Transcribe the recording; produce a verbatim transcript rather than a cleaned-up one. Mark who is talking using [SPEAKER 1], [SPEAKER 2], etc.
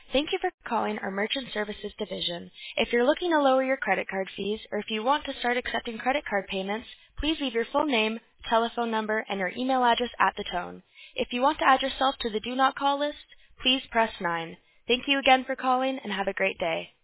[SPEAKER 1] Thank you for calling our Merchant Services division. If you're looking to lower your credit card fees or if you want to start accepting credit card payments, please leave your full name, telephone number, and your email address at the tone. If you want to add yourself to the Do Not Call list, please press nine. Thank you again for calling and have a great day.